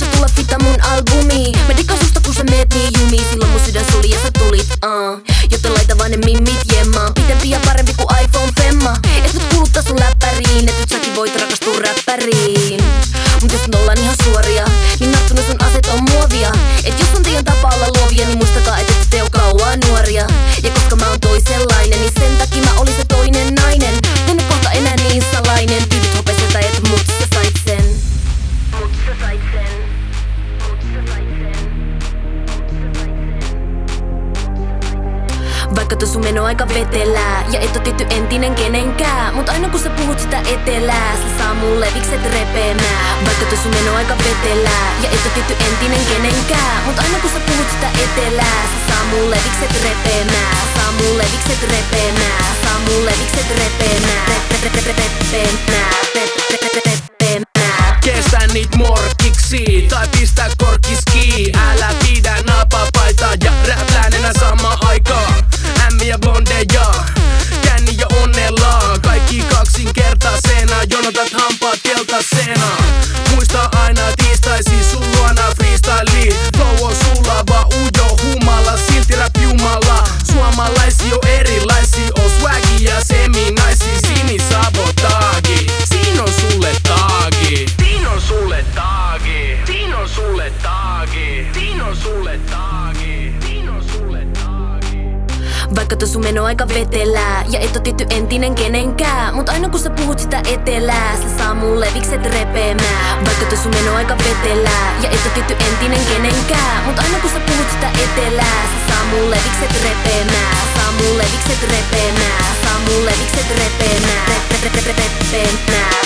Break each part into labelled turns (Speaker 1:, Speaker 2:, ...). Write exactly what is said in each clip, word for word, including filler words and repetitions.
Speaker 1: tulla fitta mun albumi. Mä dikkaan susta kun sä meet niin jumiin. Silloin mun sydän suli ja sä tulit, uh. Joten laita vaan ne mimmit jemmaan. Pitempi ja parempi kuin iPhone femma. Et nyt kuluttaa sun läppäriin, et nyt säkin voit rakastua räppäriin. Mut jos nyt ollaan ihan suoria, niin nappuna sun aset on muovia. Et jos on teidän tapa olla luovia, niin muistakaa et ette oo kauan nuoria. Ja koska mä oon toisenlainen, niin sen takia mä olin se toinen nainen. En oo kohta enää niin salainen. Tyydyt hopesetä et mut sä sait sen. Mut sä sait sen. Mut sä sait sen. Vaikka tuo sun menoaika vetelää ja et oo tietty entinen kenenkään, mut aina kun sä puhut sitä etelää, se saa mun levikset repeämään. Vaikka tuo sun menoaika vetelää ja et oo tietty entinen kenenkään, mut aina kun sä puhut sitä etelää, se saa mun levikset repeämään. Se saa mun levikset repeämään. Se saa mun levikset repeämään. Repeämään.
Speaker 2: Kestä niit morkkiksi tai pistä korkkiski. Älä pidä napapaitaa ja räpläänenä samaan aikaan. Ämmiä blondeja, känni ja onnellaan. Kaikki kaksinkertaisena, jonotat hampaat keltaisena. Muista aina tiistaisi sun luona freestyli. Flow on sulava, ujo humala, silti rap jumala. Suomalaisi on erilaisi, on swaggy ja seminaisi. Sinisabotaagi, siin on sulle taagi. Siin on sulle taagi. Siin on sulle taagi. Siin on sulle taagi. Siin on sulle taagi.
Speaker 1: Vaikka tuo sun menoaika vetelää ja et oo tietty entinen kenenkään, mut aina kun sä puhut sitä etelää, se saa mun levikset repeämään. Vaikka tuo sun menoaika vetelää ja et oo tietty entinen kenenkään, mut aina kun sä puhut sitä etelää, se saa mun levikset repeämään. Se saa mun levikset repeämään. Se saa mun levikset repeämään. Repeämään.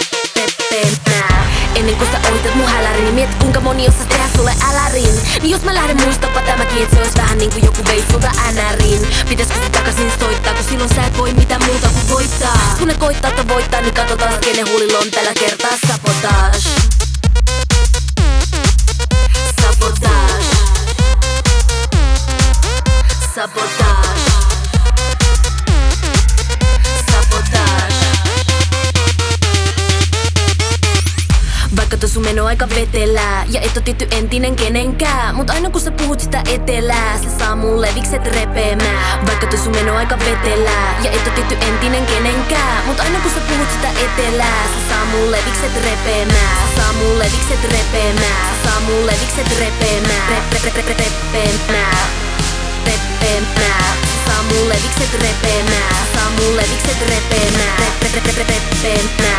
Speaker 1: Ennen kuin sä ohitat mun hälärin, niin mieti kuinka moni osas tehdä sulle älärin. Niin jos mä lähden muistapa tämäkin, et se ois vähän niinku joku veis sulta änärin. Pitäiskö se takaisin soittaa, kun silloin sä et voi mitään muuta kuin voittaa. Kun ne koittaa että voittaa, niin katsotaan kenen huulilla on tällä kertaa sabotage. Sabotage. Sabotage. Sabotage. Vaikka tuo sun menoaika vetelää ja et oo tietty entinen kenenkään, mut aina kun sä puhut sitä etelää, se saa mun levikset repeämään. Vaikka tuo sun menoaika vetelää ja et oo tietty entinen kenenkään, mut aina kun sä puhut sitä etelää, se saa mun levikset repeämään. Se saa mun levikset repeämään. Se saa mun levikset repeämään. Repeämään. Repeämään. Se saa mun levikset repeämään. Se saa mun levikset repeämään. Repeämään.